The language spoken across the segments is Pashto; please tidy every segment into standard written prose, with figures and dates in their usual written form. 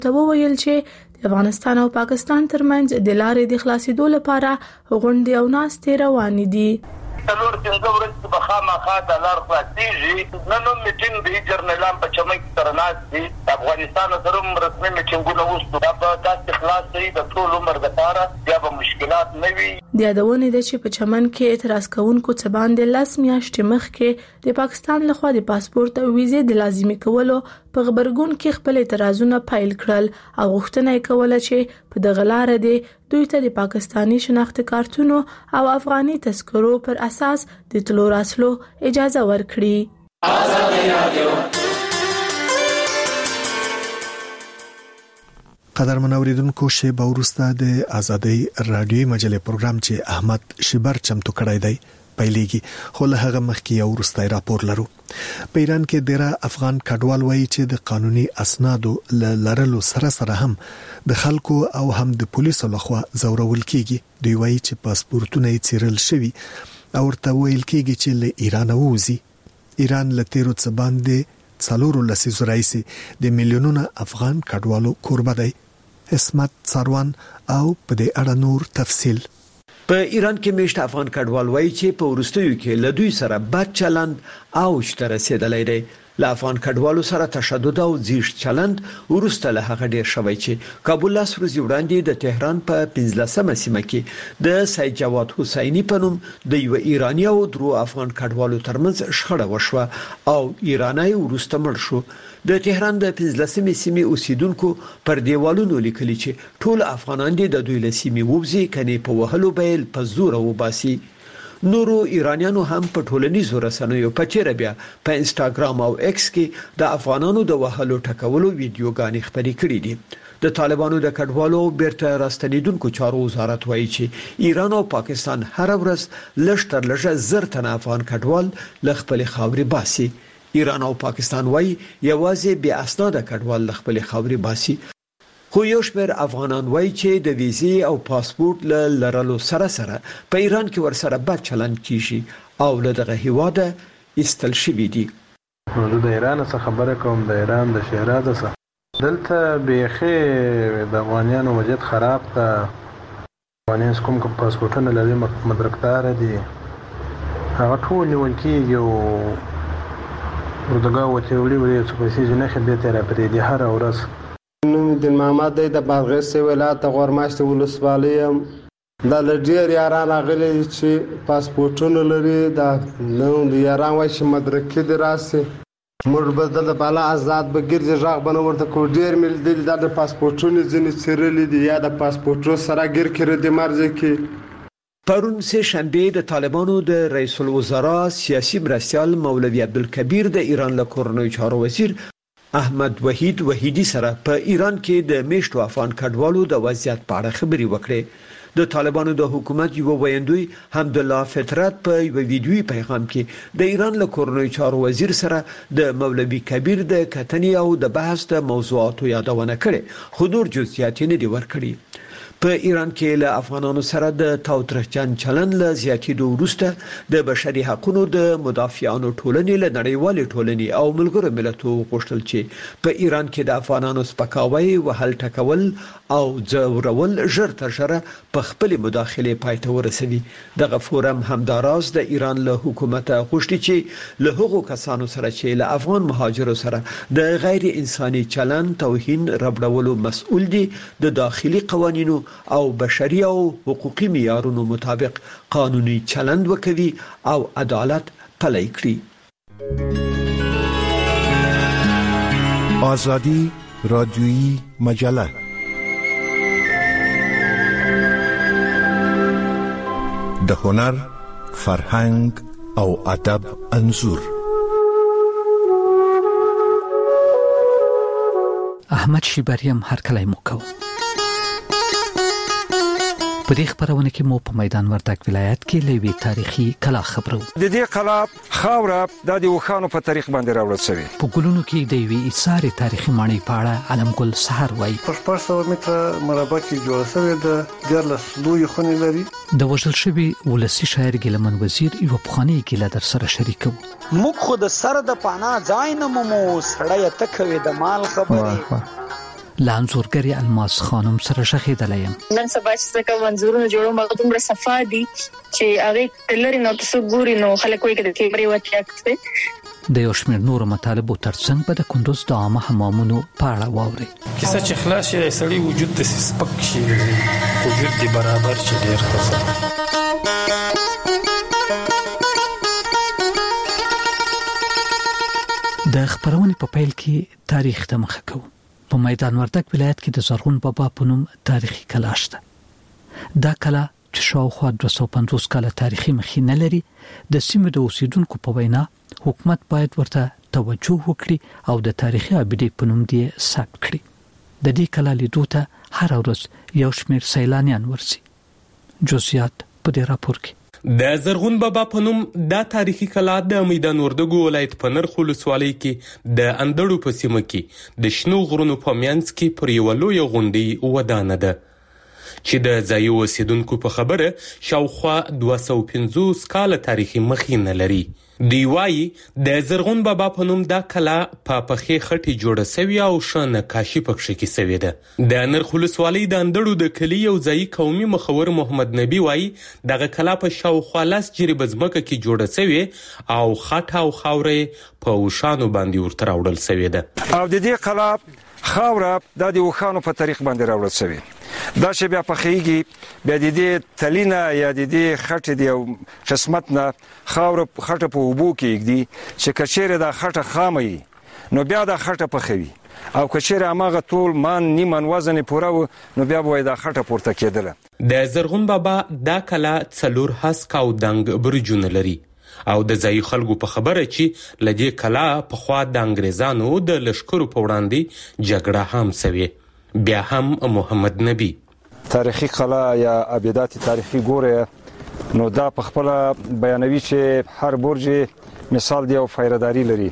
ته وویل چې د افغانستان او پاکستان ترمنځ د لارې د خلاصېدو لپاره غونډې او ناستې روانې دي. څلور پنځه ورځې به خامخا د لار خلاصېږي. نن هم میټینګ د جرنیلان په چمن کې سره ناست دي. د افغانستان سره هم رسمي میټینګونه وشو. دا به داسې خلاص شي د ټول عمر لپاره، بیا به مشکلات نه وي. د یادونې ده چې په چمن کې اعتراض کوونکو څه باندې 10 میاشتې مخکې د پاکستان لخوا د پاسپورت او ویزې د لازمي کولو په خبرګون کې خپل اعتراضونه پایل کړل او غوښتنه یې کوله چې په دغه لار د دوی ته د پاکستانی شناخت کارتونو او افغاني تذکرو پر اساس د تلو راتلو اجازه ورکړي. آزادي رادیو. قدرمن اوریدونکو شی به ورسته د آزادۍ رادیوي مجلې پروګرام چې احمد شبر چمتو کړی دی پیلېږي، خو له هغه مخکې یو ورسته راپور لرو. په ایران کې ډېر افغان کډوال وایي چې د قانوني اسنادو لرلو سره هم د خلکو او هم د پولیسو لخوا زورول کیږي. دوی وایي چې پاسپورتونه یې څیرل شوي او ورته ویل کیږي چې له ایران ووزي. ایران له تیرو څه باندې څلورو لسیزو راځي د میلیونونو افغان کډوالو کوربه دی. اسمت سروان او په دې اړه نور تفصیل. په ایران کې میشته افغان کډوال وایي چې په ورستیو کې له دوی سره بد چلند او شته رسیدلای دی. له افغان کډوالو سره تشدد او زیږ چلند ورسته له هغه ډیر شوی چې کابل لاس ورځي وړاندې د تهران په 15مه سیمه کې د سید جواد حسینی په نوم د یو ایرانی او درو افغان کډوالو ترمنځ شخړه وشوه او ایرانی ورسته مړ شو. د تهران د 15مې سیمې اوسیدونکو پر دیوالونو لیکلي چې ټول افغانان د دوی له سیمې ووزي کني په وهلو بیل په زور وباسي. نورو ایرانیانو هم په ټولنیزو رسنیو په چیرې بیا په انستګرام او ایکس کې د افغانانو د وهلو ټکولو ویډیوګانې خپرې کړې دي. د طالبانو د کډوالو بیرته راستنیدونکو چارو وزارت وایي چې ایران او پاکستان هر ورځ لږ تر لږه 1000 تنه افغان کډوال له خپل خاورې باسي. ایران او پاکستان وایي یوازې بیا اسناد کډوال له خپل خاورې باسي. خو یو شمېر افغانان وایي چې د ویزې او پاسپورت لرلو سره په ایران کې ورسره بد چلند کیږي او له دغه هیواده ایستل شوي دي. د ایران څخه خبره کوم، د ایران د شهراد څخه دلته بیخي د افغانانو وضعیت خراب ده. افغانان کوم پاسپورتونه لري مدرکدار دي، هغه ټول نیول کیږي او ورته وته وړي چې پیسې نه خدای را پرې دي هر ورځ. نوم دین محمد دی د بادغیس ولایت غورماشت ولسوالۍ یم. دا لډیر یاران غلي چې پاسپورتونه لري، دا نو د یاران وای چې مدرکې دی راسي موږ بدل بالا آزاد بګرځي ژغ بنو ورته کو ډیر مل دي د پاسپورتونه ځنې چیرلې دي یا د پاسپورتو سره ګر کړی د مرزه کې. پرون سه شنبه د طالبانو د رئیس الوزرا سیاسي مرستیال مولوی عبدالکبیر د ایران له کورنۍ چارو وزیر احمد وحیدی سره په ایران کې د میشتو افغان کډوالو د وضعیت په اړه خبري وکړې. د طالبانو د حکومت یو ویاندوی حمدالله فطرت په یو ویډیوي پیغام کې د ایران له کورنۍ چارو وزیر سره د مولوی کبیر د کتنې او د بحث د موضوعاتو یادونه کړې، خو نور جزئیات نه دي ورکړي. په ایران کې له افغانانو سره د تاوتریخجن چلن له زیاتېدو وروسته د بشري حقوقو د مدافعانو ټولنې له نړیوالې ټولنې او ملګرو ملتونو غوښتل چې په ایران کې د افغانانو سپکاوی وهل ټکول او ځورول ژر تر ژره په خپل مداخله پای ته ورسوي. دغه فورم همداراز د ایران له حکومت غوښتي چې له هغو کسانو سره چې له افغان مهاجرو سره د غیر انساني چلن توهین ربړولو مسؤل دي د داخلي قوانینو او بشري او حقوقي معیارونو مطابق قانوني چلند وکوي او عدالت پلي کړي. آزادی رادیویی مجله د هنر، فرهنګ او ادب انځور. احمد شیبریم هر کله موکو په دې خبرونه کې مو په میدان وردګ ولایت کې لوی تاریخي کلا خبرو. د دې کلا خاوره د وخانو په تاریخ باندې راوړل شوی. په ګلونو کې د وی ایثار تاریخي ماڼۍ پاړه علم ګل سحر وای. په 400 متره مربع کې جوړ شوی د ګرلس لوی خونې لري. د وژل شوی ولسی شاعر ګلمن وزیر یو پخوانی ګله در سره شریکو. موږ خود سره د پانا ځای نه مو سړی تکوي د مال خبرې. لانزورګری الماس خانم سره شخیدلې يم. نن سبا چې څنګه منظورونه جوړو مګ دومره صفا دي چې هغه کلر نو تاسو ګوري نو خلک وایي چې کیمرې وتی اکته د یو شمېر نور مطالبو ترڅنګ په د کندوز د عامه حمامونو په اړه واوري. کیسه چې خلاص شي سړی وجود د سپک شي وجود دی برابر شي ډیر ښه. د خبرونې په پیل کې تاریخ ته مخه کوو. په میدان وردګ ولایت کې د زرغون بابا په نوم تاریخي کلا شته. دا کلا چې شاوخوا 250 کاله تاریخي مخینه لري، د سیمې د اوسیدونکو په وینا حکومت باید ورته توجه وکړي او د تاریخي ابدي په نوم دی ثبت کړي. د دې کلا لیدو ته هر ورځ یو شمېر سیلانیان ورسي. جزئیات په دې راپور کې. د زرغون بابا په نوم دا تاریخي کلا د میدان وردګو ولایت په نرخ ولسوالۍ کې د اندړو په سیمه کې د شنو غرونو په منځ کې پر یو لوی غونډۍ ودانه ده چې د ځایي اوسیدونکو په خبره شاوخوا 250 کاله تاریخي مخینه لري. دی وايي د زرغون بابا په نوم دا کلا په پخې خټي جوړه سوی او شنه کاشي پکښې کې سوی ده. د نرخ ولسوالۍ د اندړو د کلی یو ځایي قومي مخور محمد نبی وايي دغه کلا په شاوخوا 10 جریب ځمکه کې جوړه سوی او خټه او خاورې په وشانو باندې ورته راوړل سوی ده. او د دې کلا خاوره د وخانو په طریق باندې راوړل سوی. دا چې بیا په خېږي بیا د دې تلینا یا د دې خټه دی قسمت نه خاور خټه په وبو کېږي چې کچېره د خټه خامي نو بیا د خټه په خوي او کچېره اماغه ټول مان نیمن وزن پوره نو بیا وای د خټه پورته کېدله. د زرغون بابا دا کلا څلور هسک او دنګ برجونه لري او د ځایي خلکو په خبره چې لدې کلا په خوا د انګريزانو د لشکرو په وړاندې جګړه هم سوي. بیا هم محمد نبی تاریخي کلا یا ابیدات تاریخي ګوره نو دا په خپل بیانوي چې هر برج مثال دی او فایرداری لري.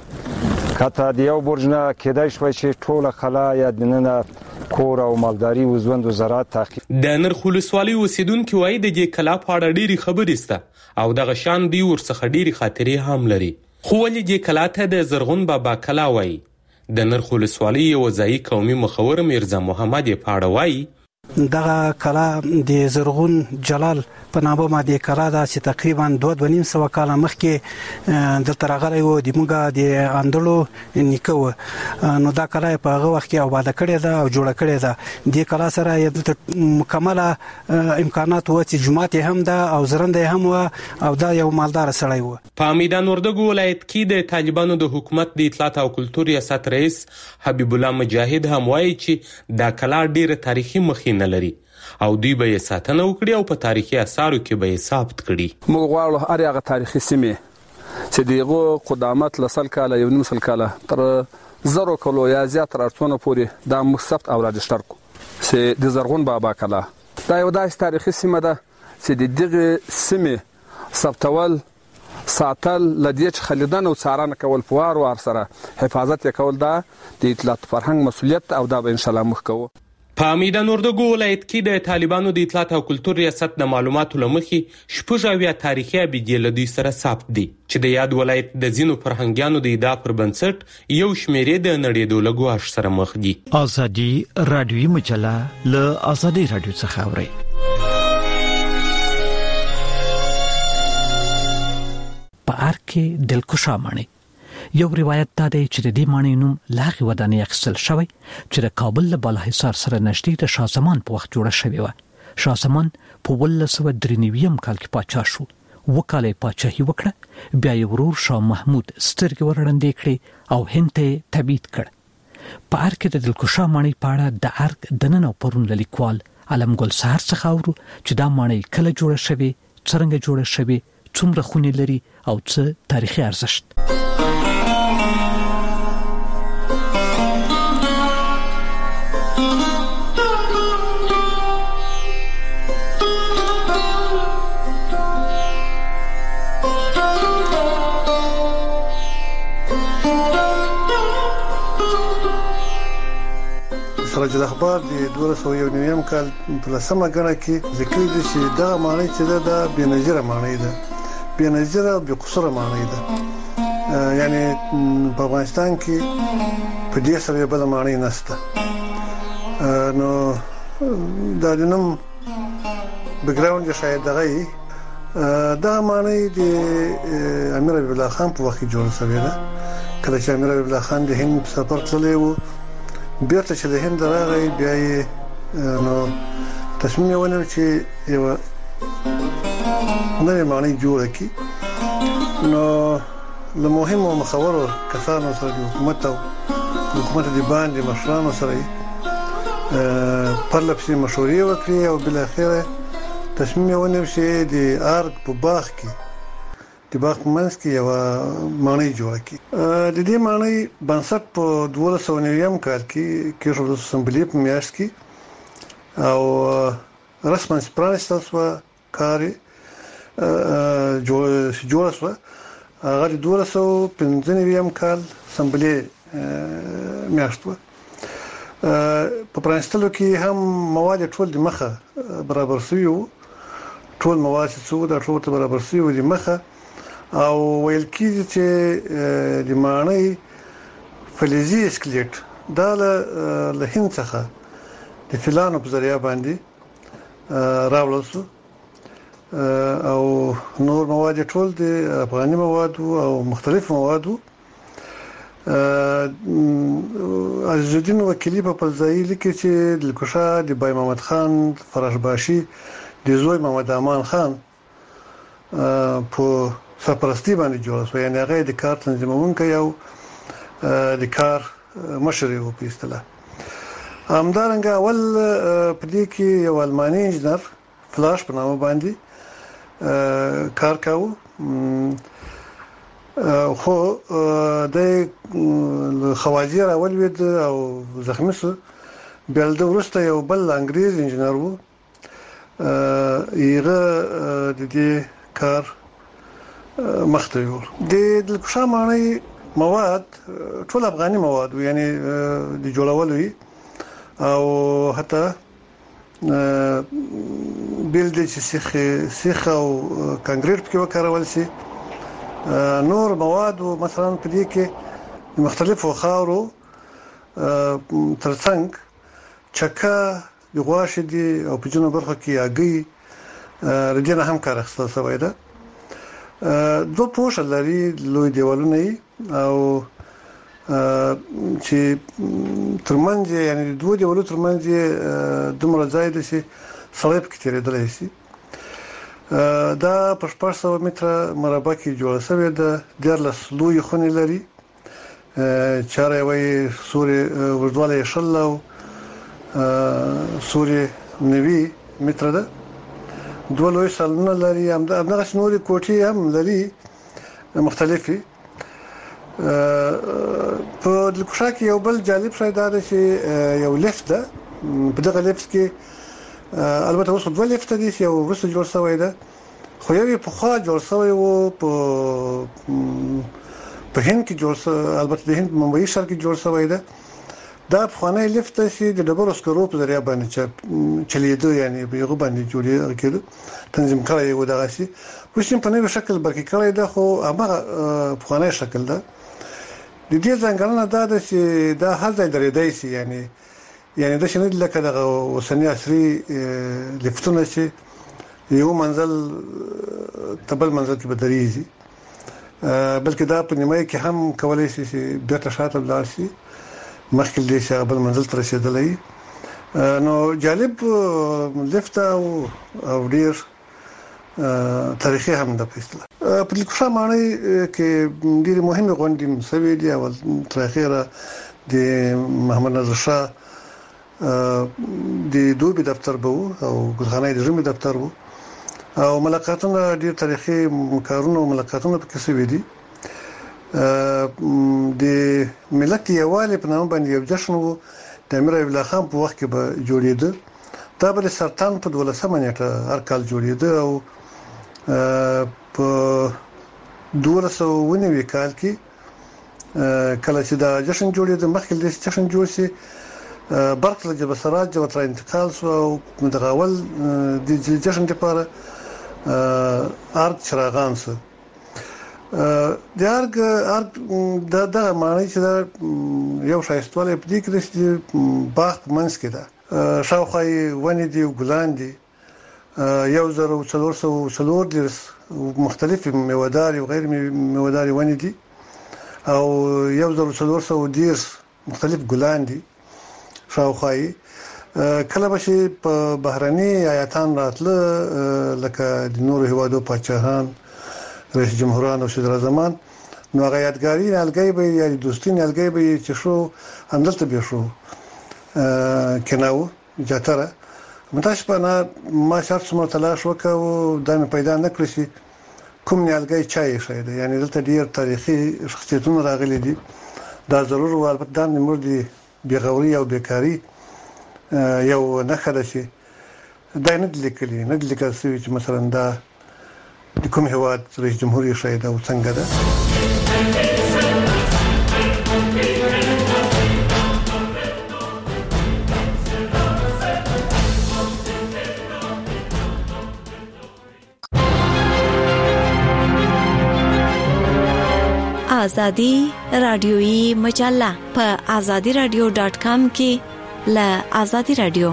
کته دی یو برج نه کېدای شوی چې ټوله کلا یا دننه کور او مالداري او ژوند او زراعت تعقیب. د نرخ ولسوالۍ اوسیدونکو وايي د دې کلا په اړه ډېری خبرې سته او دغه شان دی ورڅخه ډېری خاطرې هم لري. خو ولې دې کلا ته د زرغون بابا کلا وايي؟ د نرخ ولسوالۍ یو ځایي قومي مخور میرزا محمد یې په اړه وايي دغه کلا د زرغون جلال په نامه باندې کلا ده چې تقریبا 2.5 کاله مخکې دلته راغلی و. د موږ د اندړو نیکه و نو دا کلا په هغه وخت کې آباد کړې ده او جوړه کړې ده. د کلا سره دلته مکمله امکانات و چې جماعت هم ده او زرنده هم و او دا یو مالدار سړی و. په میدان وردګو ولایت کې د طالبانو د حکومت د اطلاعات او کلتور ریاست رئیس حبیب الله مجاهد هم وایي چې دا کلا ډیره تاریخي مخینه لري او دوی به یې ساتنه وکړي او په تاریخي اثارو کې به یې ثبت کړي. موږ غواړو هر هغه تاریخي سیمې چې دغه قدامت لسل کاله یو نیم سل کاله تر زرو کلو یا زیات ارڅونه پورې د مصطفی او راجشتر کو چې د زرغون بابا کلا دا یو داسې تاریخي سیمه ده چې دغه سیمې ثبتول ساتل لدیچ خلیدان او څارنه کول فوار او سره حفاظت کول دا د اطلاعات فرهنګ مسولیت او دا به ان شاء الله مخ کوو. په میدان وردګو ولایت کې د طالبانو د اطلاعات او کلتور ریاست د معلوماتو لمخې شپږ تاریخي ابدي لدی سره ثبت دي چې د یاد ولایت د زینو فرهنګیانو د ادعا پر بنسټ یو شمیرې د نړیدو لګواش سره مخ دي. ازادي رادیوي مجله له ازادي رادیو څخه اوري. په ارکه دلکشا مانی یو روایت دا دی چې د دې مانی نوم لاغي ودانې اخیستل شوی چې د کابل له بالاحصار سره نږدې د شاه زمان په وخت جوړه شوی و. شاه زمان په 1993 کال کې پاچا شو. وکاله پاچاهي وکړه بیا یې ورور شاه محمود سترګې ورړندې کړې او هند ته تبعید کړ. په ارکه د دلکشا مانی په اړه د ارک دننه پرون لیکوال علم ګل سحر څخه اورو چې دا مانی کله جوړه شوی، څنګه جوړه شوی، څومره خونې لري او څه تاریخي ارزښت. سراج الاخبار د 2009 کال په لسمه غړه کې ذکر دي چې دا معنی چې دا بنظیره معنی ده، بنظیره او بقصره معنی ده. یعنی په افغانستان کې په دې سره بل معنی نشته نو دا د نوم بیکګراوند شاید دغه دا معنی د امیر حبیب الله خان په وخت جوړ شوی ده کله چې امیر حبیب الله خان د هند سفر تللی و بیرته چې د هند راغی بیا نو تصمیم ونیو چې یو نوې معنی جوړه کړي نو له مهمو مخورو کسانو سره د حکومت د باندې مشرانو سره پر لپسې مشورې وکړي او بل اخره تصمیم ونیو چې د ارګ په باغ کې د باغ په منځ کې یو معنی جوړه کړي د دې معنی بنسټ په 1290 کال کې کېښودل اسمبلی په میاشت کې او رسما پرانستل شو کاري جوړ شو هغه د 1295 کال اسمبلی میاشت و په پرانستلو کې هم مواد ټول د مخه برابر شوی وو ټول مواد چې څو د ټول برابر شوی د مخه او ویل کېږي چې د معنی فلزي اسکلیټ دا له هند څخه د فلانو په ذریعہ باندې راوړل شو او نور مواد ټول د افغاني مواد او مختلف مواد عزیز الدین وکیلی په پلځای لیکي چې د کوشا د بای محمد خان فراشباشي د زوی محمد امان خان په سرپرستی باندې جوړ شو یعنی هغه د کار تنظیمونکو یو د کار مشر یو په اصطلاح همدارنګه اول په دې کې یو الماني انجنیر فلاش په نامه باندې کار کاوه خو د خواجه راولید او زخمی شو بل د ورسته یو بل انګریز انجنیر وو یغه د دې کار مخته یو د کوشا معنی مواد ټول افغاني مواد یعنی د جوړولو او حتی بل د سیخ او کانکریټ کې وکړول شي نور مواد مثلا په دې کې مختلفو خاورو ترڅنګ چکه د غواشه دي او په جنوب برخه کې اګي رجنه هم کار اخستل شوی ده دوه پوښ لري لوی دیوالونه او چې ترمنځ یعنی دوه دیوالو ترمنځ دومره ځای دی چې سړی پکې تیرېدلی شي دا په 400 متره مربع کې جوړ شوی ده 14 لوی خونې لري چاره وي سوري ورډواله شلو سوري 90 متره ده دوه لوی سالونه لري همدغه نوري کوټې هم لري مختلفي په کوشا کې یو بل جالب شی دا دی چې یو لفت ده په دغه لفت کې البته اوس دوه لفت دي چې یو ورسره جوړ شوی ده خو یو په خوا جوړ شوی وو په هند کې جوړ البته د هند ممبئی ښار کې جوړ شوی ده دا خانه لفت چې د ډبرو سکرو په ذریعہ باندې چلیدو یعنی په یو باندې جوړې کېدو تنظیم کړی و دغه شي وشم په نوې شکل برکې کړی ده خو هغه خانه شکل ده د دې ځنګلونه دا د چې دا هر ځای درېدای شي یعنی د شنو لکه دغه وسنی عصري لفتونه چې یو منزل تبل منزل کې بدريږي بلکې دا په نیمه کې هم کولای شي چې بیرته شاته ولاړ شي مخکې دې چې بل منزل تر رسیدلی نو جالب لفت او ډیر تاریخي هم د پېستله په کوشا معنی کې ډېر مهمه غونډې مسوي دي او تر اخره د محمد نظر شاه د دوبي دفتر بو او ګلخانه د ژمي دفتر بو او ملاقاتونه ډېر تاریخي کارونه او ملاقاتونه پکې شوي دي د ملت یوالي په نامه باندې یو جشن وو د امیر حبیب الله خان په وخت کې به جوړېده دا به سرطان په 12 نیټه هر کال جوړېده او په 1290 کال کې کله چې دا جشن جوړېده مخکې د جشن جوړ شي برکله جبه سراج او تر انتقال شو او متغاول د جشن لپاره ارت چراغان سو د ارګ د معنی چې دا یو شایستواله په دې کې چې باغ منځ کې ده شاوخوا ونې دي ګلان دي 1404 مختلف میوه‌دار او غیر میوه‌دار ونې دي او 1410 مختلف ګلان دي شاوخوا کله به چې په بهرني آیاتان راتله لکه د نورو هیوادو پاچاهان رئیس جمهوران او صدر اعظمان نو هغه یادګاری نلګي به یا دوستي نلګي به چې شو همدلته به شو کناو جاتره متاش په ما شرط سم تلاش وکاو د پیدا نکړي چې کوم نلګي چای شه ده یعنی دلته ډیر تاریخي شخصیتونه راغلي دي دا ضرور او البته د نمر دي بیغوري او بیکاری یو نخره شي دا نه لیکلي نه لیکل شوی چې مثلا دا د کوم هیواد رئیس جمهور شاید او څنګه ده آزادی رادیویی مجله په azadiradio.com کې ل آزادی رادیو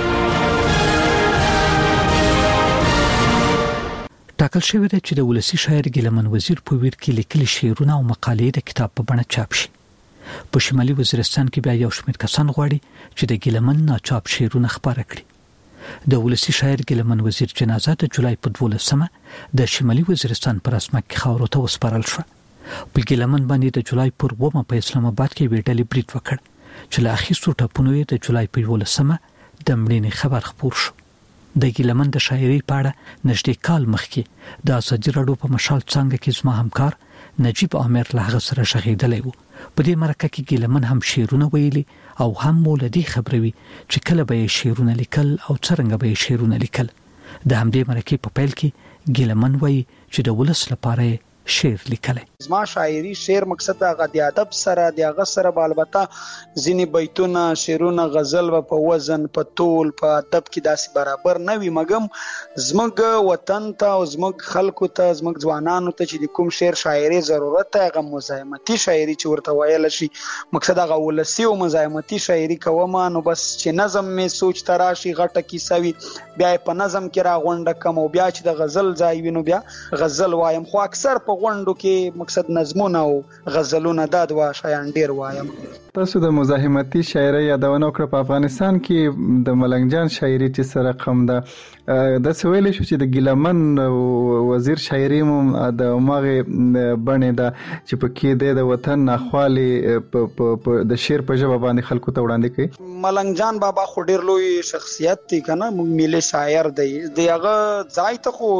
ټاکل شوی دی چې د ولسی شاعر ګیلمن وزیر په ویر کې لیکلي شعرونه او مقالې د کتاب په بڼه چاپ شي. په شمالي وزیرستان کې بیا یو شمېر کسان غواړي چې د ګیلمن ناچاپ شعرونه خپاره کړي. د ولسی شاعر ګیلمن وزیر جنازه د جولای په 12مه د شمالي وزیرستان پر اسمه کې خاورو ته وسپارل شو. په ګیلمن باندې د جولای پر 2مه په اسلام آباد کې ویډلې بریټ وکړ چې له اخیستو ټاپونو یې د جولای په 12مه د مړینې خبر خپور شو. د ګیلمن د شاعري په اړه نږدې کال مخکې د ازادي راډیو په مشال څنګه کې زما همکار نجیب عامر له هغه سره شغیدلی و. په دې مرکه کې ګیلمن هم شعرونه ویلي او هم مولدي خبروي چې کله به شعرونه لیکل او څنګه به شعرونه لیکل. د همدې مرکه په پیل کې ګیلمن وایي چې د ولس لپاره شعر لیکل. زما شاعري شعر مقصد هغه د ادب سره د هغه سره بالبته ځینې بیتونه شعرونه غزل په وزن په طول په ادب کې داسې برابر نه وي مګم زموږ وطن ته او زموږ خلکو ته زموږ ځوانانو ته چې کوم شعر شاعري ضرورت هغه مزاحمتي شاعري چې ورته ویل شي مقصد هغه ولسی او مزاحمتي شاعري کوم نو بس چې نظم می سوچ تراشي غټه کیسه وي بیا په نظم کې را غونډه کم او بیا چې د غزل ځای وینو بیا غزل وایم خو اکثر په غونډو کې مقصد نظمونه او غزلونه دا دوا شایان ډیر وایم. تاسو د مزاحمتي شاعري یادونه وکړه په افغانستان کې د ملنګ جان شاعري چې سره رقم ده د سویل شو چې د ګیلمن وزیر شاعري مو د ماغه بڼه ده چې په کې د وطن ناخوالي د شعر په ژبه باندې خلکو ته وړاندې کوي. ملنګ جان بابا خو ډیر لوی شخصیت دی کنه ملي شاعر دی دغه ځای ته خو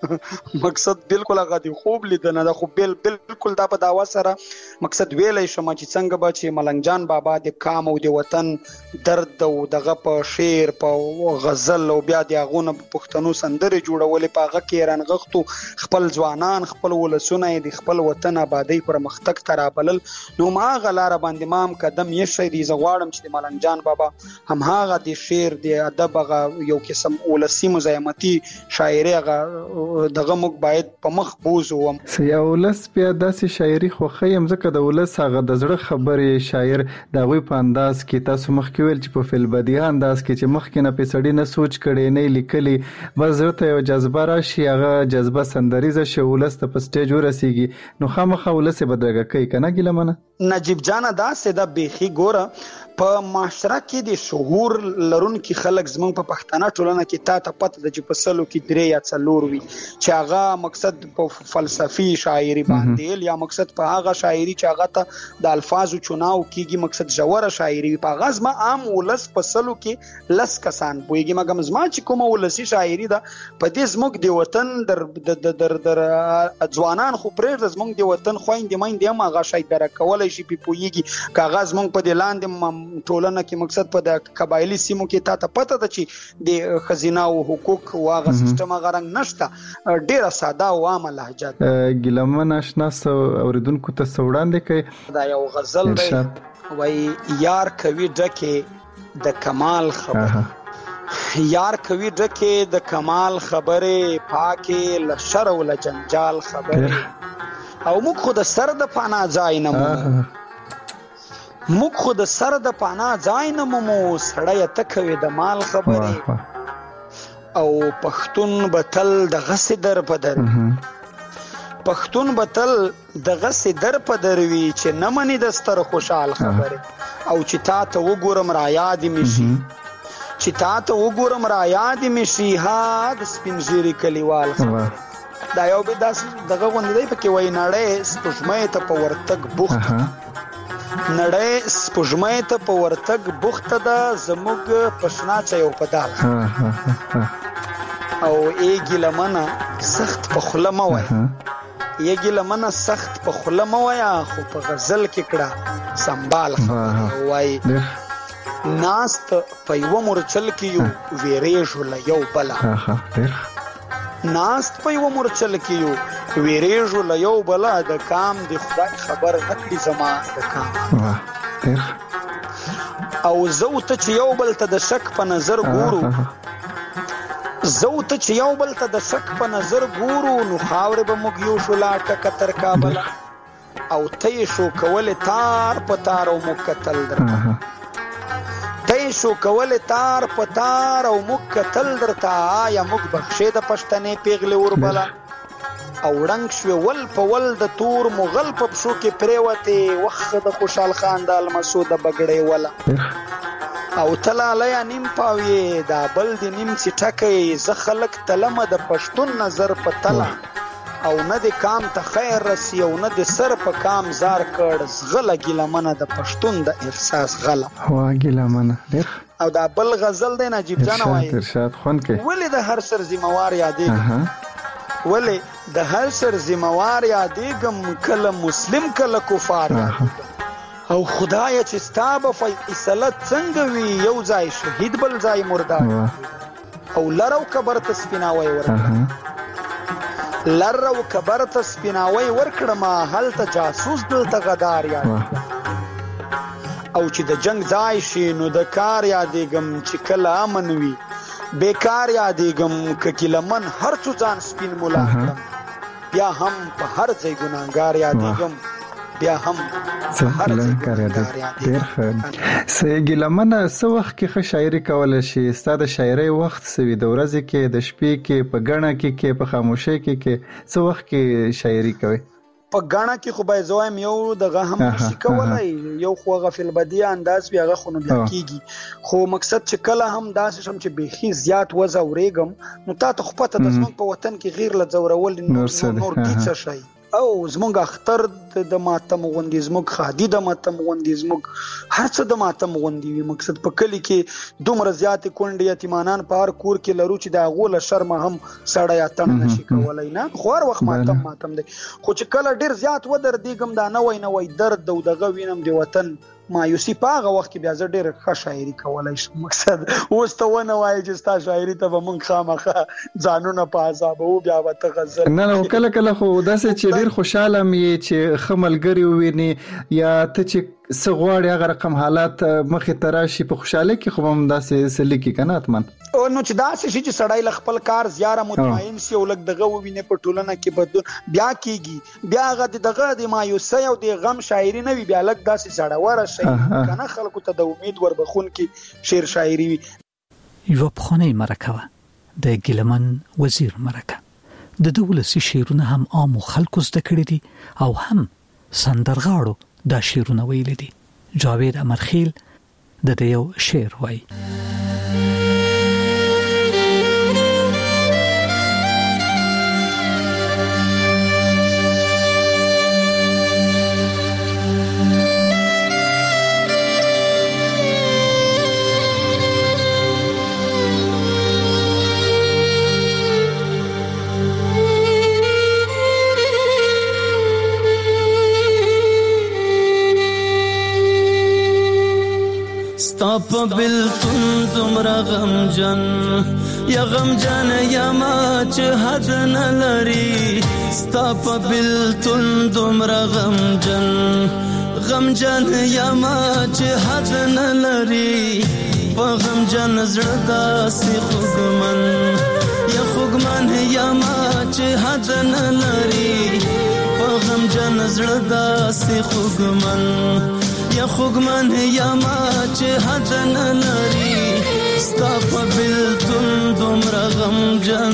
مقصد بالکل هغه دی خوب لیدنه ده خو بالکل دا په داوا سره مقصد ویلې شم چې څنګه به چې ملنګ جان بابا د کام او د وطن درد او دغه په شعر په غزل او بیا د غونه پښتنو سندره جوړولې په هغه کې رنغختو خپل ځوانان خپل ولسونه د خپل وطن آبادی پر مختک ترابلل نو ما غلار باندې مام قدم یې شي د زغواړم چې ملنګ جان بابا هم هغه د شعر د ادب یو قسم ولسی مزاحمتي شاعري هغه دغه موږ باید په مخ بوزو یا ولس بیا داسې شاعري خو خیم ځکه د ولس هغه د زړه خبرې شاعر د غوي په انداز کې تاسو مخ کې ویل چې په فلبدیه انداز کې چې مخ کې نه پېسړی نه سوچ کړي نه لیکلي بس ورته یو جذبه راشي هغه جذبه سندریزه شو ولس ته په سټیج ورسیږي نو خامخا ولس بدرګه کوي کنه ګیلمنه نجیب جان دا سده بيخي ګوره په معاشره کې د شعور لرونکي خلک زمونږ په پښتنه ټولنه کې ته پته د چپسلو کې درې یا څلور وي چې هغه مقصد په فلسفي شاعري باندې یا مقصد په هغه شاعري چې هغه ته د الفاظو چناو کیږي مقصد جوړه شاعري په غزم عام ولس په سلو کې لس کسان بوېږي مګم زما چې کومه ولسی شاعري ده په دې زموږ د وطن در ځوانان خو پرې زموږ د وطن خويندې مېندې هم هغه شاعر کولای شي په پوېږي کاغذ مونږ په دې لاندې ټولنه کې مقصد په د قبایلی سیمو کې ته پته ده چې د خزینه او حقوق واغه سیستم غرنګ نشته ډیره ساده او عامه لهجه ګیلمن آشنا اوریدونکو ته وړاندې کوي دا یو غزل دی وای یار کوي ډکه د کمال خبر یار کوي ډکه د کمال خبره پاکه لشر او لجنجال خبره او موږ خو د سر د پناه ځای نه موږ خو د سر د پناه ځای نه مو سړی ته کوي د مال خبرې او پښتون بتل د غسې در په در پښتون بتل د غسې در په در وي چې نه مني د ستر خوشحال خبرې او چې تا ته وګورم را یاد مې شي چې تا ته وګورم را یاد مې شي ها د سپین ږیري کلیوال خبرې دا یو به داسې دغه غوندې دی پکې وایي نړۍ سپوږمۍ ته په ورتګ بوخته نړۍ سپوږمۍ ته په ورتګ بوخته ده زموږ په شنا چایو په دال او ایږي لمنه سخت په خوله مه وایه ایږي لمنه سخت په خوله مه وایه خو په غزل کې کړه سنبال خبرې وایي ناست په یوه مورچل کې یو ویریږو له یو بله ناست په یوه مورچل کې یو ویریږو له یو بله د کام د خدای خبر نه کړي زما د کام او زه ته چې یو بل ته د شک په نظر ګورو زه ته چې یو بل ته د شک په نظر ګورو نو خاورې به موږ یو شو لا ټکه تر کابله او ته یې شو کولې تار په تار او موږ کتل درته ته یې شو کولې تار په تار او موږ کتل درته آیا موږ بخښې د پښتنې پیغلې وربله او ړنګ شوې ول په ول د تور مغل په پښو کې پرېوتې وخت د خوشحال خان د المسو د بګړې وله او تلالیه نیم پاویې دا بل د نیم چټکې زه خلک تلمه د پښتون نظر په تله او نه د کام ته خیر رسی او نه د سر په کام زار کړ زغله ګیلمنه د پښتون د احساس غله ګیلمنه او دا بل غزل دی نجیب جان وایي ارشاد خوند کې ولې د هر سر ذمہوار یادېږم ولې د هر سر ذمہوار یادېږم کله مسلم کله کفار او خدای چې ستا به فیصله څنګه وي یو ځای شهید بل ځای مردار او لرو کبر ته سپیناوی ورکړه لرو کبر ته سپیناوی ورکړه ما هلته جاسوس دلته غدار یاد او چې د جنگ ځای شي نو د کار یادېږم چې کله امن وي بیکار یادېږم که کیلمن هر څو ځان سپین مولا کړم بیا هم په هر ځای ګناهګار یادېږم بیا هم هر ځای ګناهګار یادېږم سېږي لمنه څه وخت کې ښه شاعري کولی شي ستا د شاعرۍ وخت څه وي د ورځې کې د شپې کې په ګڼه کې په خاموشۍ کې څه وخت کې شاعري کوي په ګڼه کې خو باید زوایم یو دغه هم شي کولی یو خو هغه فلبدي انداز بیا هغه خو نو بیا کېږي خو مقصد چې کله هم داسې شم چې بیخي زیات وځورېږم نو تا ته خو پته ده زموږ په وطن کې غیر له ځورول نور کې څه شی او زموږ اختر د ماتم غوندې زموږ خادي د ماتم غوندې زموږ هر څه د ماتم غوندې وي مقصد په کلي کې دومره زیاتې کونډې یتیمانان په هر کور کې لرو چې د هغو له شرمه هم سړی اتڼ نشي کولی نه خو هر وخت ماتم دی خو چې کله ډېر زیات ودرېږم دا نوی درد او دغه وینم د وطن مایوسي په هغه وخت کې بیا زه ډېر ښه شاعري کولی شم مقصد اوس ته ونه وایې چې ستا شاعري ته به مونږ خامخا ځانونه په عذابوو بیا به ته غزل نه کله کله خو داسې چې ډېر خوشحاله م یې چې ښه ملګري ووینې یا ته چې څه غواړې هغه رقم حالات مخې ته راشي په خوشحالۍ کې خو به هم داسې څه لیکي که نه حتما نو چې داسې شي چې سړی له خپل کار زیاره مطمئن شي او لږ دغه ووینې په ټولنه کې بدلون بیا کېږي بیا هغه دغه د مایوسۍ او د غم شاعري نه وي بیا لږ داسې زړوره شي که نه خلکو ته د امید وربخونکي شعر شاعري وي یوه پخوانۍ مرکه وه د ګیلمن وزیر مرکه د ده ولسي شعرونه هم عامو خلکو زده کړي دي او هم سندرغاړو دا شعرونه ویلي دي جاوید امرخیل د ده یو شعر وایي ستا په بلتون دومره غمجن یا غمجن یا ما چې حد نه لري ستا په بلتون دومره غمجن یا ما چې حد نه لري په غمجن زړه داسې خوږمن یا ما چې حد نه لري په غمجن زړه داسې خوږمن یا خوږمن یا ما چې حد نه لري ستا په بلتون دومره غمجن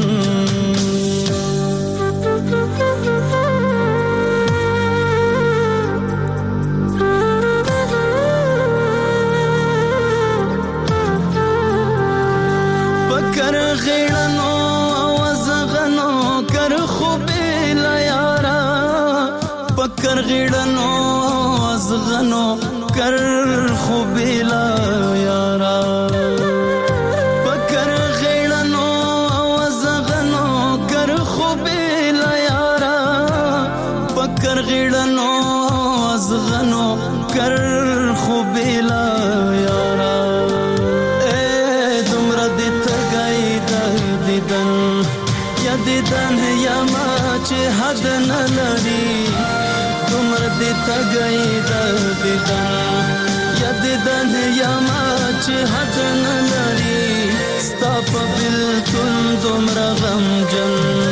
پکر غیړنو وزغنو کر خوبې لا یارا پکر غیړنو وزغنو کر خوبې لا یارا پکر غیړنو وزغنو کر خوبې لا یارا پکر غیړنو وزغنو کر خوبې لا یارا دیدن یا ما چې حد نه لري دومره دې تګی د دیدن یا دیدن یا ما چې حد نه لري ستا په بلتون دومره غمجن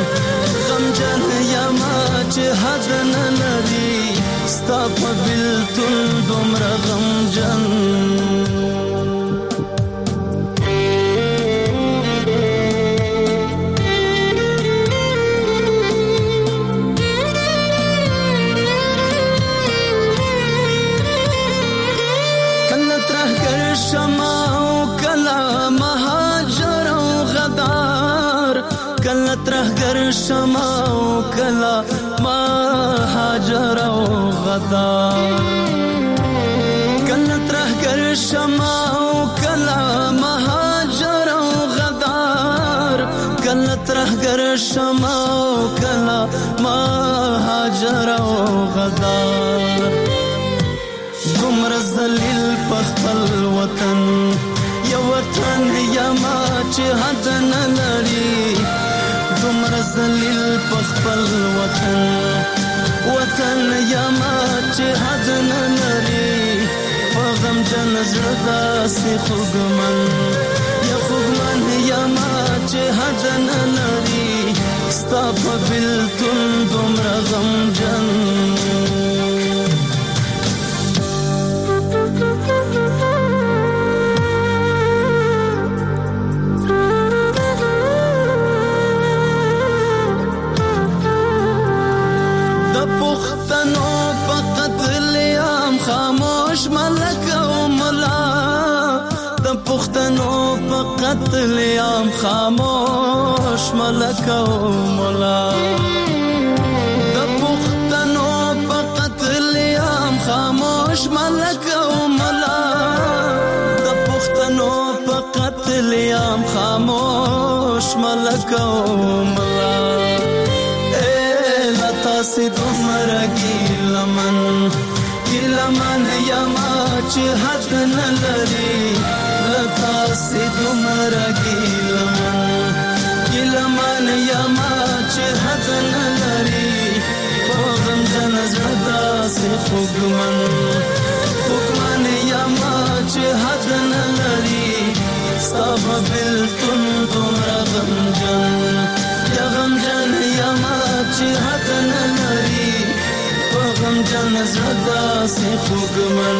یا ما چې حد نه لري ستا په بلتون دومره غمجن ترهګر شمع او کلا ما هاجر او غدار کله ترهګر شمع او کلا ما هاجر او غدار کله ترهګر شمع او کلا ما هاجر او غدار دومر ذلیل په خپل وطن یو وطن یا ما چې حد نه لري دومر ذلیل په خپل وطن یا ما چې حد نه لري په غمجن زړه داسې خوږمن یا ما چې حد نه لري ستا په بلتون دومره غمجن خاموش ملک او ملا د پښتنو په قتل عام خاموش ملک او ملا د پښتنو په قتل عام خاموش ملک او ملا د پښتنو په قتل عام خاموش ملک او ملا لتا سي دومره ګیلمن یا ما چې حد نه لري لتا سي دومره ګیلمن یا ما چې حد نه لري په غمجن زړه داسې خوږمن یا ما چې حد نه لري ستا په بلتون دومره غمجن یا ما چې حد نه لري غمجن زړه داسې خوږمن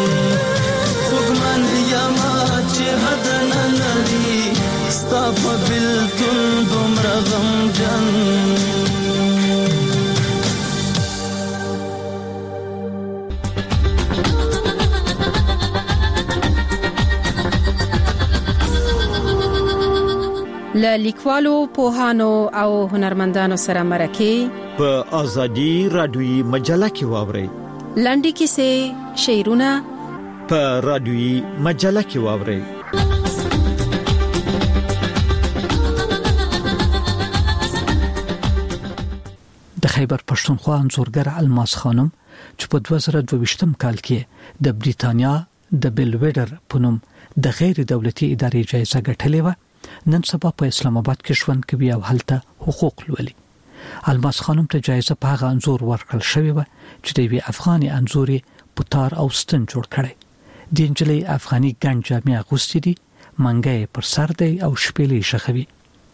یا ما چې حد نه لري ستا په بلتون دومره غمجن له لیکوالو پوهانو او هنرمندانو سره مرکه په ازادي رادیوي مجله کې واورئ لنډي کیسې شعرونه په رادیوي مجله کې واورئ د خیبر پښتونخوا انځورګر الماس خانم چې په 2022 کال کې د بریتانیا د بلویډر په نوم د غیر دولتي ادارې جایزه ګټلې و نن سبا په اسلام آباد کې ژوند کوي او هلته حقوق لولي الماس خانم ته جایزه په هغه انځور ورکړل شوې و چې د وی افغاني انځوري پوتار او ستن جوړ کړي د انجلي افغاني ګنج جامع اغوستې دي منګي پر سر دی او شپېلې شخوي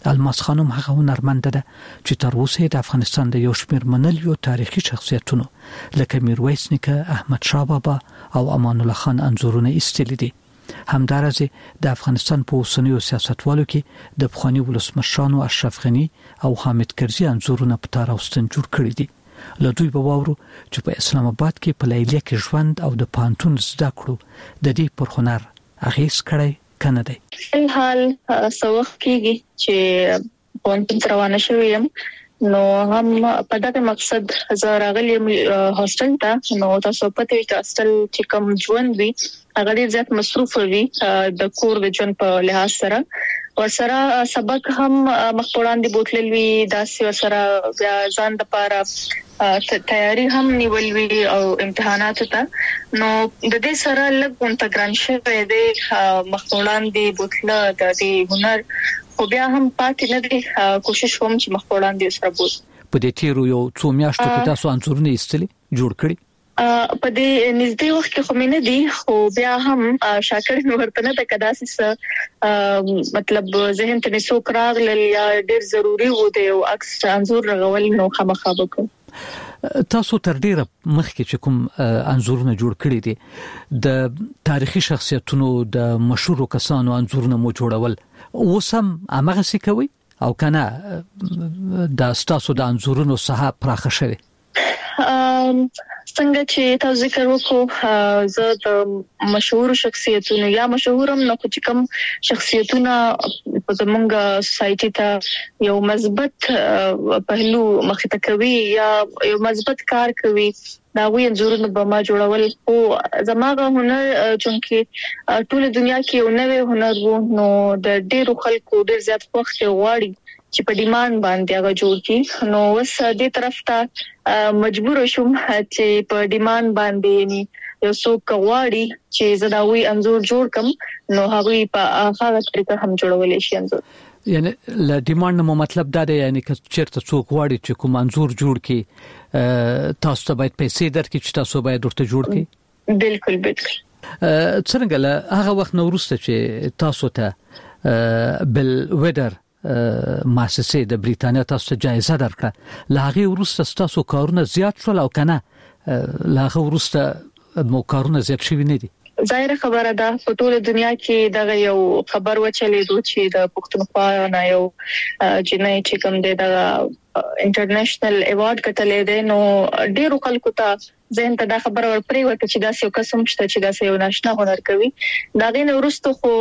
الماس خانم هغه هنرمند ده چې تر اوسه د افغانستان د یو شمېر منليو تاریخي شخصیتونو لکه میرویس نیکه، احمد شاه بابا او امان الله خان انځورونه ایستلي دي. همدارسه د افغانستان په اوسنیو سیاستوالو کې د پخوانی ولسمشرانو اشرف غنی او حامد کرزي انځورونه په تار اوستن جوړ کړی دي. له دوی به واورو چې په اسلام آباد کې په لیلیه کې ژوند او د پانتون زده کړو د دې پر هنر اغیز کړی کنه دی. حال سوخ کېږي چې پانتون روانه شوم نو هم په دغه مقصد زه راغلم هاستل ته. نو تاسو پته وي چې هاستل چې کوم ژوند وي هغه ډیر زیات مصروف وي د کور د ژوند په لحاظ سره ورسره سبق هم مخپوړان دي بوتل وی داسې ورسره بیا ځان د پاره تیاری هم نیول وی او امتحانات ته. نو د دې سره لږ انټګران شوی دی مخپوړان دي بوتل د دې هنر خو بیا هم پاتې نه دي. کوشش کوم چې مخپوړان دي سره بوت. په دې تیرو یو څو میاشتو کې تاسو انځورونه ایستلي جوړ کړی په دې نږدې وخت کې خو مې نه دي خو بیا هم شاکر نو ورته نه تکداسې مطلب ذهن ته څوک راغلل یا ډېر ضروری و دی او عکس انځور رغول نو خامخا وکړم. تاسو تر ډیره مخکې چې کوم انځورونه جوړ کړی دي د تاریخي شخصیتونو د مشهور کسانو انځورونه مو جوړول اوسم هغه څه کوي او کنه د تاسو د انځورونو صحه پراخه شوی؟ څنګه چې تاسو ذکر وکړو زه د مشهور شخصیتونو یا مشهورم نو چې کوم شخصیتونه په زمونږ سوسايټي ته یو مثبت پهلو مخې ته کوي یا یو مثبت کار کوي دا وی انځورونه به ما جوړول او زماغه هنر چې ټول دنیا کې یو نوې هنر وو نو د ډیرو خلکو ډیر زیات وخت غواړي چې په ډیماند باندې هغه جوړ کی. نو وس دې طرف ته مجبور شوم چې په ډیماند باندې یو څوک غواړي چې زداوی انځور جوړ کم نو هغه په هغه طریقه هم جوړولې شي انځور. یعنی ل ډیماند مو مطلب دا دی یعنی که چیرته څوک غواړي چې کوم انځور جوړ کی تاسو ته باید پیسې درکړي چې تاسو باید ورته جوړ کی. بالکل څنګه له هغه وخت نو وروسته چې تاسو ته بل ویدر مؤسسه د بریتانیا تاسو ته جایزه درکړه لاغي ورسته تاسو کارونه زیات شول او کنه لاغه ورسته مو کارونه زیات شوی نه دي؟ ظاهر خبره ده په ټول دنیا کې دا یو خبر وچلیدو چې د پښتونخوا نه یو جنۍ چې کوم دی دا انټرنیشنل ایوارډ کتلې ده نو ډیرو خلکو ته ځین ته دا خبر ورپرې وته چې دا یو قسم شته چې دا یو ناشنا هنر کوي دا غین ورستو خو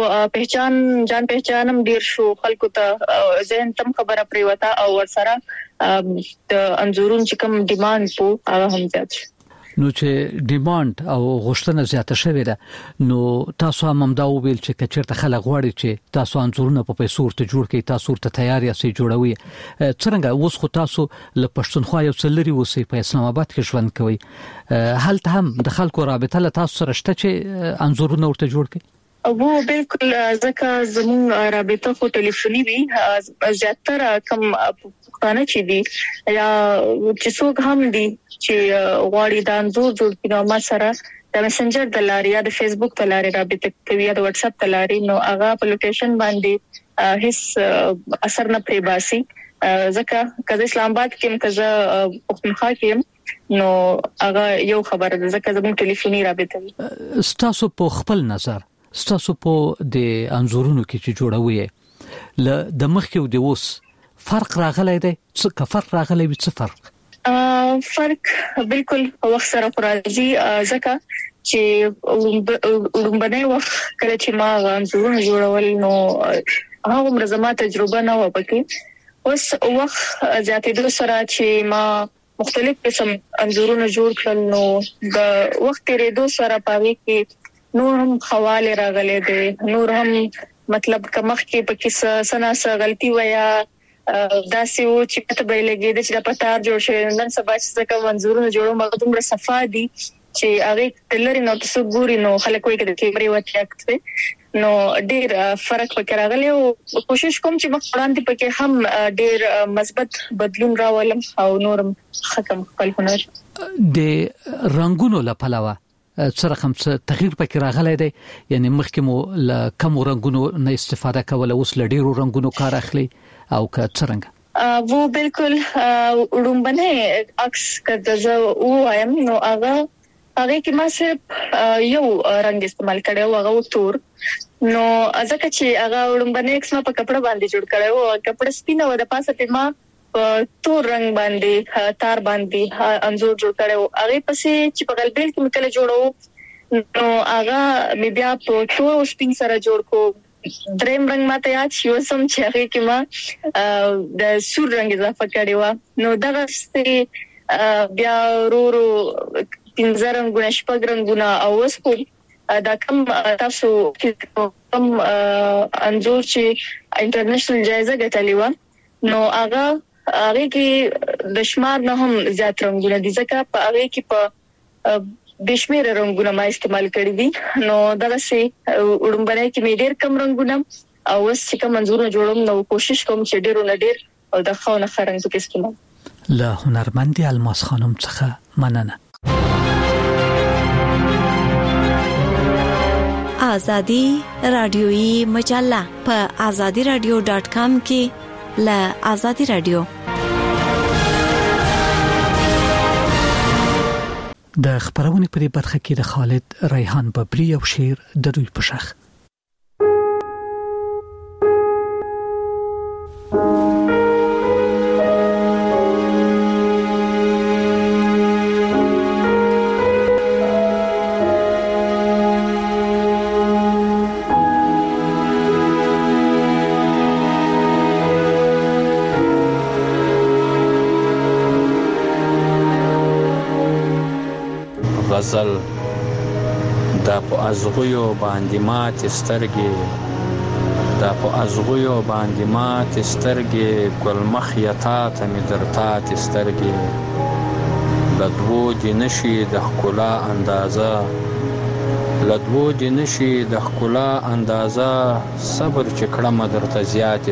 پہچانم ډیر شو خلکو ته ځین تم خبره پرې وته او ورسره د انځورون چې کوم ډیماند په هغه هم زیات شو. نو چې ډیماند او غوښتنه زیاته شوې ده نو تاسو هم دا ویل چې کچرته خلک غواړي چې تاسو انځورونه په پیسو ورته جوړ کړئ تاسو ورته تیار یاست جوړوي څنګه اوس خو تاسو له پښتونخوا یو څلري وسی په اسلام آباد کې ژوند کوي هلته هم د خلکو رابطه له تاسو سره شته چې انځورونه ورته جوړ کړئ؟ او بالکل ځکه زموږ رابطه خو ټلیفوني وي زیاتره کم پښتانه چې دي یا چې څوک هم دي چې غواړي د انځور جوړ کړي ما سره د میسنجر د لارې یا د فیسبوک د لارې رابطه کوي یا د واتس اپ د لارې نو هغه په لوکیشن باندې هیڅ اثر نه پرې باسي ځکه کله اسلام آباد کې کله پښتونخوا کې نو هغه یو خبره ده ځکه زموږ ټلیفوني رابطه وي. تاسو په خپل نظر ستاسو په د انځورونو کې چې جوړوي ل د مخ کې د اوس فرق راغلی دی څه فرق راغلی وي څه فرق بالکل وخت سره راځي ځکه چې لومبنه وخت کله چې ما انځورونه جوړول نو هغه مرزمه تجربه نه و پکې اوس وخت زیاتې سره چې ما مختلف قسم انځورونه جوړ کړل نو د وخت تیریدو سره پاره کې نور هم حواله راغلي دي نور هم مطلب کمخ کې پکې سنا غلطي ویا داسې و چې پته به لګي د چې پتا جوړ شي نن سبا چې کوم منظورونه جوړو مګ دومره صفا دي چې هغه تلری نو تاسو ګوري نو خلک وایي چې کیمرې وته نو ډیر فرق پکې راغلی او کوشش کوم چې مخ وړاندې پکې هم ډیر مثبت بدلون راولم او نورم ختم خپل هنر د رنگونو لپاره سره کوم تغییر پکې راغلی دی یعنی مخکې مو ل کم رنگونو نه استفاده کوله اوس ل ډیرو رنگونو کار اخلي او که څنګه वो बिल्कुल उड़ुम्बने अक्स कदजा वो आयम नो आगा کې ما صرف یو رنگ استعمال کړو هغه تور نو ځکه چې هغه وړاندې ایکس ما په کپڑا باندې جوړ کړو کپڑا سپینه و د پاسه ته ما تور رنگ باندې تار باندې انځور جوړ کړو هغه پسې چې په غلبیل کې مکله جوړو نو هغه می بیا په تور او سپین سره جوړ کو دریم رنگ ماته یاد شو سم چې هغه کې ما د سور رنگ اضافه کړو نو دغه ست بیا ورو پنځه رنگونه شپږ رنگونه او وسپو دا کوم تاسو کوم انځور چې انټرنیشنل جایزه ګټلې و نو هغه کې د شمار نه هم زیات رنگونه دي ځکه په هغه کې په بشمیر رنگونه ما استعمال کړی دي نو دا سه وړاندې کې مې ډېر کم رنگونه او وس چې کوم منظور جوړوم نو کوشش کوم چې ډېر نه ډېر او د خاونه خرنګ کې استعمال له هنرمندي الماس خانم څخه مننه آزادی رادیویی مجله په azadiradio.com کې له آزادی رادیو د خبرونه په برخه کې د خالد ریحان ببری او شیر د دوی په شخ غزل دا په ازغیو باندې مات سترګې دا په ازغیو باندې مات سترګې ګل مخ یتا ته می درتات سترګې لدوو د نشي د خلا اندازه لدوو د نشي د خلا اندازه صبر چې کړم درته زیات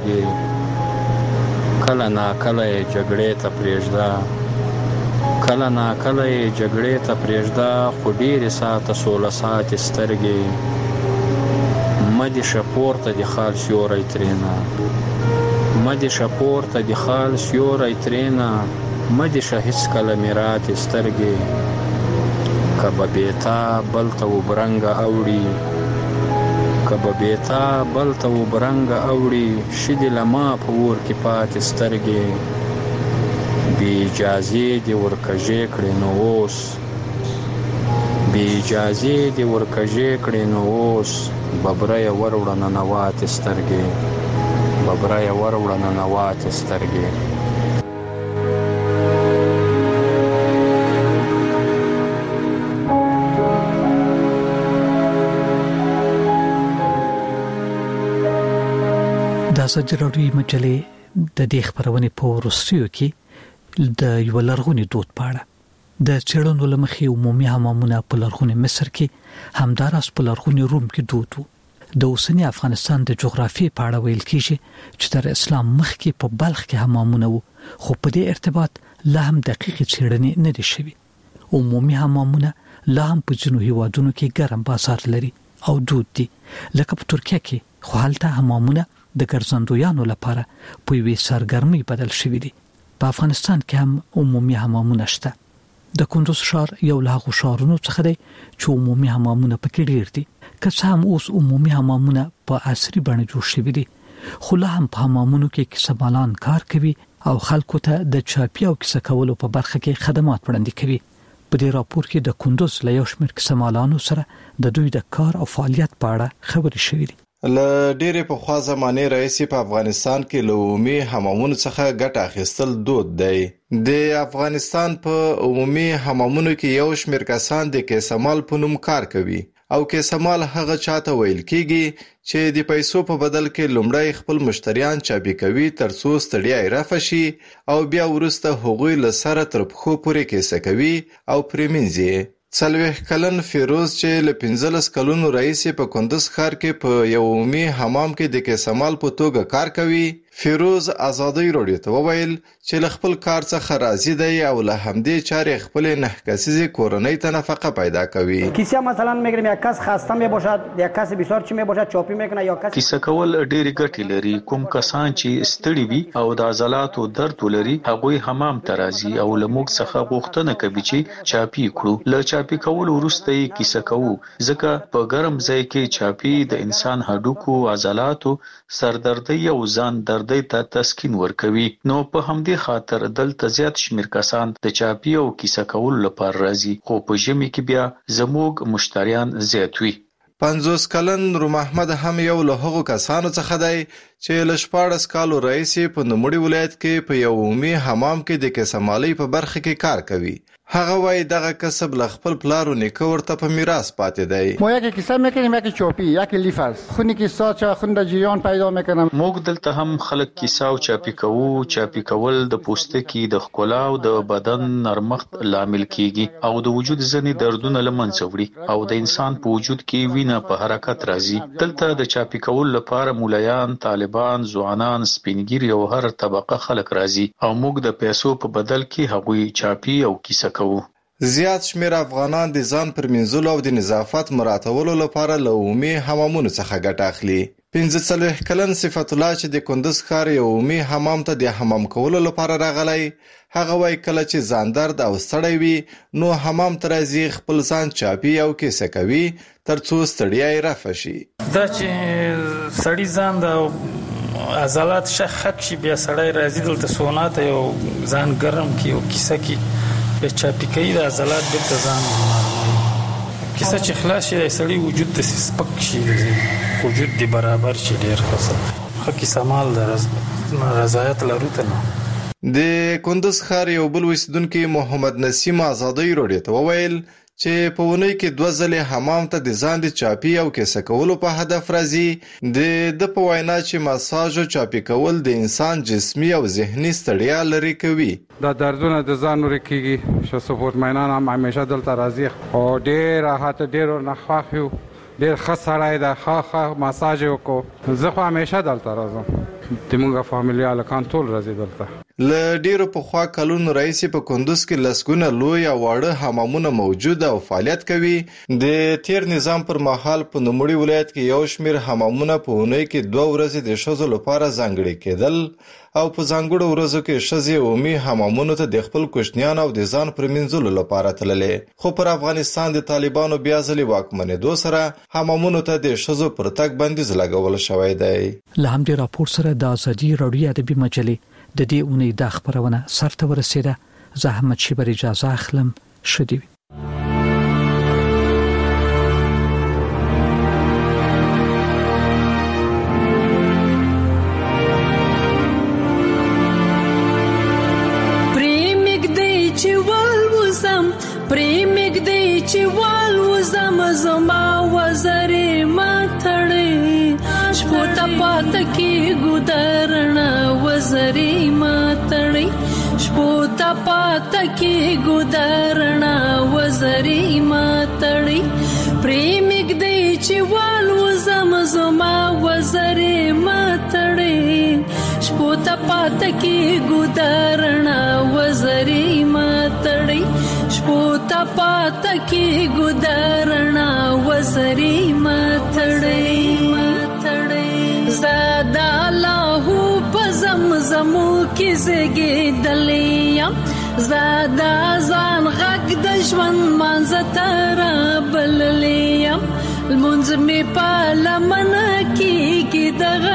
سترګې کله نا کله جګړې ته پریږده کله نا کله جګړې ته پریږده خو ډېرې ساعته 16 ساعت سترګې مدي شپور ته د خال سیوری ترینا مدي شپور ته د خال سیوری ترینا مدي شهس کله میرات سترګې کبه بیتا بلته وبرنګ اوړي کبه بیتا بلته وبرنګ اوړي شید لما په ور کې پات سترګې بی اجازه دی ورکجې کړي نو اوس بی اجازه دی ورکجې کړي نو اوس ببرای وروړه نوات سترګې ببرای وروړه نوات سترګې د سجراوی مجلې د دې خبرونه په ورسیو کې د یو لرغونی دود پاړه د چړونو لمخې عمومي حمامونه په لرغونی مصر کې همداراس په لرغونی روم کې دود وو د اوسنی افغانستان د جغرافیې پاړه ویل کیږي چې تر اسلام مخکې په بلخ کې حمامونه وو خو په دې ارتباط لا هم دقیق چړنې نه دي شوي عمومي حمامونه لا هم په جنوبي هیوادونو کې ګرم بازار لري او دود دي لکه په ترکیه کې خو هلته حمامونه د ګرځندویانو لپاره په وی سرګرمي بدل شوي دي په افغانستان کې هم عمومي حمامونه شته د کندوز ښار یو له هغو ښارونو څخه دی چې عمومي حمامونه پکې ډیر دي که څه هم اوس عمومي حمامونه په عصري بڼه جوړ شوي دي خو لا هم په حمامونو کې کسبالان کار کوي او خلکو ته د چاپي او کیسه کولو په برخه کې خدمات وړاندې کوي په دې راپور کې د کندوز له یو شمېر کسبالانو سره د دوی د کار او فعالیت په اړه خبرې شوې دي له ډېرې پخوا زمانې راهیسې په افغانستان کې له عمومي حمامونو څخه ګټه اخیستل دود دی د افغانستان په عمومي حمامونو کې یو شمېر کسان د کیسمال په نوم کار کوي او کیسمال هغه چاته ویل کیږي چې د پیسو په بدل کې لومړی خپل مشتریان چابي کوي ترڅو ستړیا یې رفع شي او بیا وروسته هغوی له سره تر پښو پورې کیسه کوي او پرېمینځي 40 کلن فیروز چې له 15 کلونو راهیسې په کندوز ښار کې په یو عمومي حمام کې د کیسمال په توګه کار کوي فیروز ازادي رادیو ته وویل چې له خپل کار څخه راضي دی او له همدې چارې خپل 9 کسیزه کورنۍ ته نفقه پیدا کوي. کیسه مثلا میگیم یک کس خسته می باشد، یک کس بسیار چی می باشد چاپی میکنه یا کس کیسه کول ډېری ګټې لري. کوم کسان چې ستړي وي او د عضلاتو درد ولري هغه حمام ته راځي او له موږ څخه غوښتنه کوي چې چاپی کړو. له چاپی کول وروسته یې کیسه کوو ځکه په ګرم ځای کې چاپی د انسان هډوکو، عضلاتو، سردردي او ځان دردي ته تسکین ورکوي. نو په همدې خاطر دلته زیات شمیر کسان د چاپی او کیسه کول لپاره راځي، خو په ژمي کې بیا زموږ مشتریان زیات وي. 50 کلن روم احمد هم یو له هغو کسانو څخه دی چې له 14 کالو راهیسې په نوموړي ولایت کې په یو عمومي حمام کې د کسمالۍ په برخه کې کار کوي. هغه وایي دغه کسب له خپل پلار و نیکه ورته په میراث پاتې دی. ما یکی کیسه میکنیم، یکی چاپی، یکی لیف است. خونی کیسه چا خون د جریان پیدا میکنم. موږ دلته هم خلک کیسه او چاپی کوو. چاپی کول د پوستکي د ښکلا او د بدن نرمښت لامل کیږي او د وجود ځینې دردونه له منځه وړي او د انسان په وجود کې وینه په حرکت راځي. دلته د چاپی کول لپاره مولایان، طالبان، ځوانان، سپینګیري او هر طبقه خلک راځي او موږ د پیسو په بدل کې هغوی چاپی او کیسه کوو. زیات شمیر افغانان د ځان پر منځلو او د نظافت مراعاتولو لپاره له عمومي حمامونو څخه ګټه اخلي. 45 کلن صفت الله چې د کندوز ښار یو عمومي حمام ته د حمام کولو لپاره راغلی، هغه وایي کله چې ځان درد او ستړی وي نو حمام ته راځي، خپل ځان چاپی او کیسه کوي ترڅو ستړیا یې رفع شي. دا چې سړی ځان د عضلات شخک شي بیا سړی راځي دلته سونا ته یو ځان ګرم کی او کیسه کی به چاپی کوي د عضلات بیرته ځان کیسه چې خلاص شي سړی وجود ته سپک شي، وجود دی برابر شي. ډیر ښه کیسه مال د رضایت لرو ته نه. د کندوز ښار یو بل اوسیدونکي محمد نسیم ازادي رادیو ته وویل چې په ونې کې 2 ځلې حمام ته د ځان د چاپی او کیسه کولو په هدف راځي. د په وینا چې مساج او چاپی کول د انسان جسمي او ذهني ستړیا لري کوي. دا دردونه د ځان ورکیږي چې سپورت مینان هم همیشه دلته راځي او ډیر راحت، ډیر نخواخ یو، ډیر ښه سړی د ښه مساج وکړو. زه خو همیشه دلته راځم، د موږ فامیلیال کنټرول راځي دلته. له ډیرو پخوا کلونو راهیسې په کندوز کې لسګونه لوی او واړه حمامونه موجود او فعالیت کوي. د تیر نظام پر مهال په نوموړي ولایت کې یو شمیر حمامونه په اونۍ کې 2 ورځې د ښځو لپاره ځانګړي کېدل او په ځانګړو ورځو کې ښځې عمومي حمامونو ته د خپل کوچنیان او د ځان پر منځلو لپاره تللې. خو پر افغانستان د طالبانو بیا ځلې واکمنېدو سره حمامونو ته د ښځو پر تګ بندیز لګول شوی دی. له همدې راپور سره د ازادي رادیو ادبي مجلې د دې اونۍ د خبرونه سرته ورسیده. زه احمد شیبر اجازه اخلم. شدی زما وزرې ماتړې شپو ته پات کې ګودرنا وزرې ماتړې شپو ته پات کې ګودرنا وزرې ماتړې پریمګ دې چې والو زما وزرې ماتړې شپو ته پات کې ګودرنا وزرې ماتړې شپو ته پات کې ګودرنا وزرې ماتړې زادا الله په زمزمو کې زګېدلې زادا ځان غږ د ژوند مانځ تر بللې المنځ می په لمنه کې دغه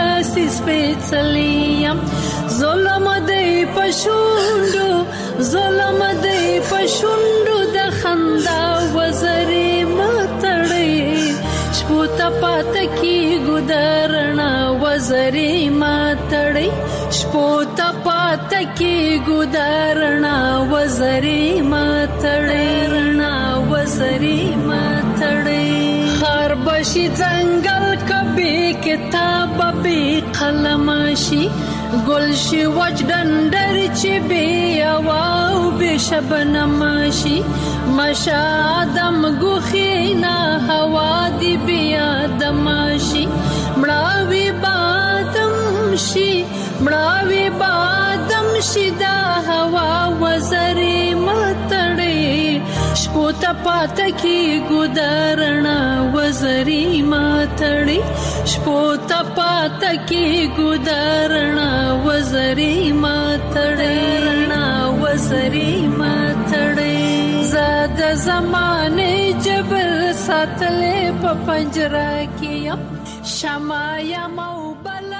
سپېڅلې ظلم دې پښوندو ظلم دې پښوندو د خندا وزرې ماتړې شپو ته پات کې ګودرنا وزرې ماتړې شپو ته پات کې ګودرنا وزرې ماتړې وزرې ماتړې خر بشي ځنګل کبي کتاب به قلم شي گل شي وجدندر چې بیا واو به شبنم شي مشادم غخینا هوا دی بیا دم شي مړاوي بادم شي مړاوي بادم شیدا هوا وزري متړي شپو ته پات کی ګدارنا وزري متړي شپو ته پات کی ګدارنا وزري متړي وزري متړي زاد زمانه جبل ساتلې په پنجره کې شمع یا مو